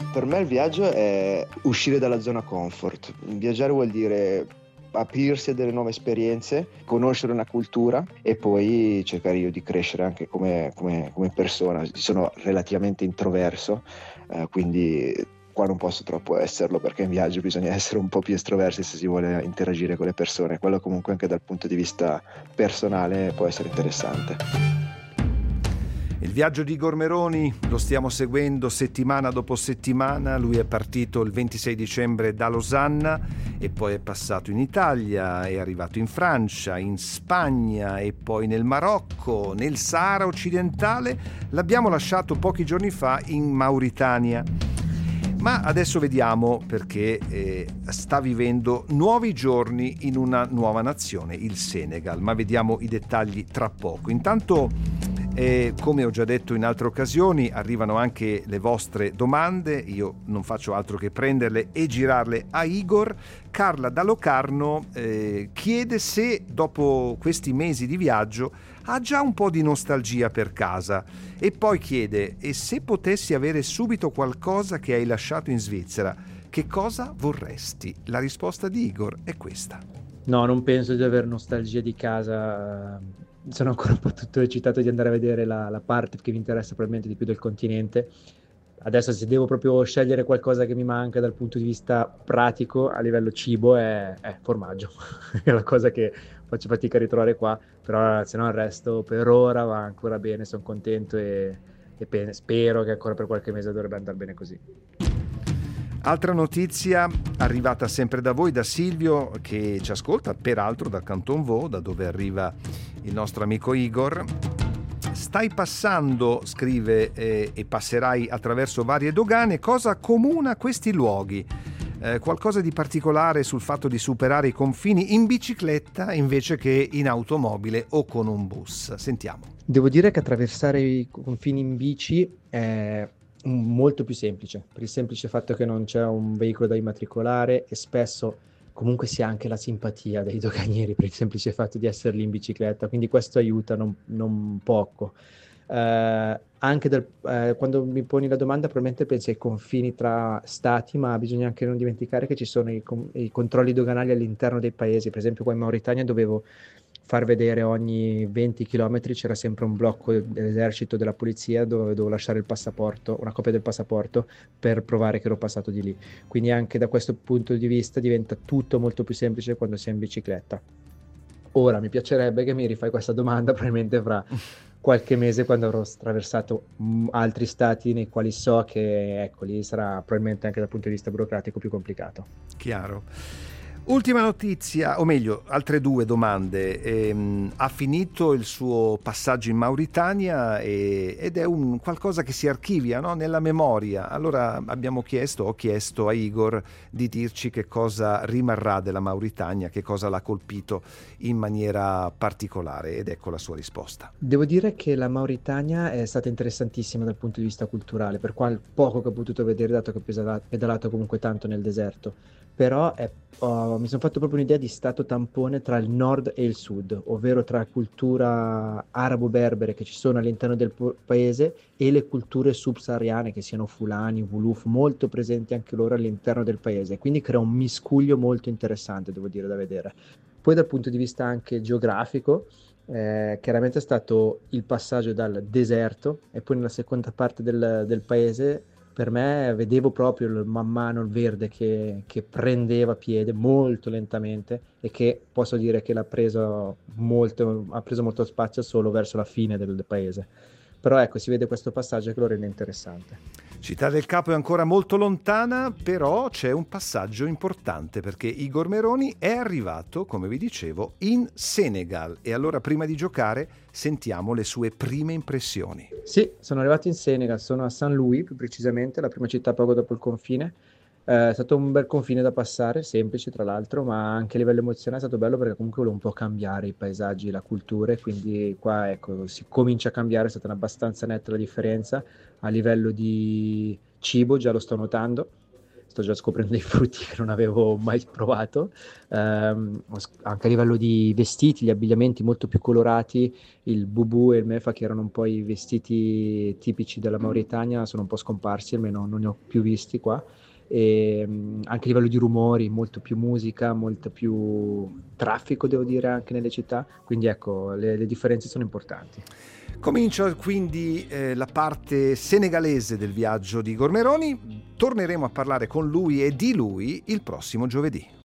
Per me il viaggio è uscire dalla zona comfort. Viaggiare vuol dire aprirsi a delle nuove esperienze, conoscere una cultura e poi cercare io di crescere anche come persona. Sono relativamente introverso, quindi qua non posso troppo esserlo, perché in viaggio bisogna essere un po' più estroversi se si vuole interagire con le persone. Quello comunque anche dal punto di vista personale può essere interessante. Il viaggio di Igor Meroni lo stiamo seguendo settimana dopo settimana. Lui è partito il 26 dicembre da Losanna e poi è passato in Italia, è arrivato in Francia, in Spagna e poi nel Marocco, nel Sahara occidentale. L'abbiamo lasciato pochi giorni fa in Mauritania. Ma adesso vediamo perché sta vivendo nuovi giorni in una nuova nazione, il Senegal, ma vediamo i dettagli tra poco. Intanto, come ho già detto in altre occasioni, arrivano anche le vostre domande. Io non faccio altro che prenderle e girarle a Igor. Carla da Locarno chiede se dopo questi mesi di viaggio ha già un po' di nostalgia per casa, e poi chiede: e se potessi avere subito qualcosa che hai lasciato in Svizzera, che cosa vorresti? La risposta di Igor è questa. No, non penso di avere nostalgia di casa. Sono ancora un po' tutto eccitato di andare a vedere la parte che mi interessa probabilmente di più del continente. Adesso, se devo proprio scegliere qualcosa che mi manca dal punto di vista pratico a livello cibo, è formaggio. È la cosa che faccio fatica a ritrovare qua, però se no il resto per ora va ancora bene, sono contento e spero che ancora per qualche mese dovrebbe andare bene così. Altra notizia arrivata sempre da voi, da Silvio, che ci ascolta peraltro da Canton Vaud, da dove arriva il nostro amico Igor. Stai passando, scrive, e passerai attraverso varie dogane. Cosa accomuna questi luoghi? Qualcosa di particolare sul fatto di superare i confini in bicicletta invece che in automobile o con un bus? Sentiamo. Devo dire che attraversare i confini in bici è molto più semplice, per il semplice fatto che non c'è un veicolo da immatricolare e spesso comunque si ha anche la simpatia dei doganieri per il semplice fatto di essere lì in bicicletta, quindi questo aiuta non poco. Anche quando mi poni la domanda probabilmente pensi ai confini tra stati, ma bisogna anche non dimenticare che ci sono i controlli doganali all'interno dei paesi. Per esempio qua in Mauritania dovevo far vedere ogni 20 km c'era sempre un blocco dell'esercito, della polizia, dove dovevo lasciare il passaporto, una copia del passaporto, per provare che ero passato di lì. Quindi anche da questo punto di vista diventa tutto molto più semplice quando si è in bicicletta. Ora mi piacerebbe che mi rifai questa domanda probabilmente fra qualche mese, quando avrò attraversato altri stati nei quali so che, ecco, lì sarà probabilmente anche dal punto di vista burocratico più complicato. Chiaro. Ultima notizia, o meglio, altre due domande. Ha finito il suo passaggio in Mauritania ed è qualcosa che si archivia, no? Nella memoria. Allora ho chiesto a Igor di dirci che cosa rimarrà della Mauritania, che cosa l'ha colpito in maniera particolare, ed ecco la sua risposta. Devo dire che la Mauritania è stata interessantissima dal punto di vista culturale, per qual poco che ho potuto vedere, dato che ho pedalato comunque tanto nel deserto. Però mi sono fatto proprio un'idea di stato tampone tra il nord e il sud, ovvero tra cultura arabo-berbere che ci sono all'interno del paese e le culture subsahariane, che siano fulani, wolof, molto presenti anche loro all'interno del paese. Quindi crea un miscuglio molto interessante, devo dire, da vedere. Poi dal punto di vista anche geografico, chiaramente è stato il passaggio dal deserto e poi nella seconda parte del paese. Per me vedevo proprio man mano il verde che prendeva piede molto lentamente e che posso dire che ha preso molto spazio solo verso la fine del paese. Però ecco, si vede questo passaggio che lo rende interessante. Città del Capo è ancora molto lontana, però c'è un passaggio importante, perché Igor Meroni è arrivato, come vi dicevo, in Senegal. E allora, prima di giocare, sentiamo le sue prime impressioni. Sì, sono arrivato in Senegal, sono a Saint Louis più precisamente, la prima città poco dopo il confine. È stato un bel confine da passare, semplice tra l'altro, ma anche a livello emozionale è stato bello, perché comunque volevo un po' cambiare i paesaggi, la cultura, e quindi qua ecco, si comincia a cambiare, è stata abbastanza netta la differenza. A livello di cibo già lo sto notando, sto già scoprendo dei frutti che non avevo mai provato, anche a livello di vestiti, gli abbigliamenti molto più colorati, il bubu e il mefa, che erano un po' i vestiti tipici della Mauritania, sono un po' scomparsi, almeno non ne ho più visti qua. E anche a livello di rumori, molto più musica, molto più traffico, devo dire, anche nelle città, quindi ecco, le differenze sono importanti. Comincia quindi la parte senegalese del viaggio di Igor Meroni. Torneremo a parlare con lui e di lui il prossimo giovedì.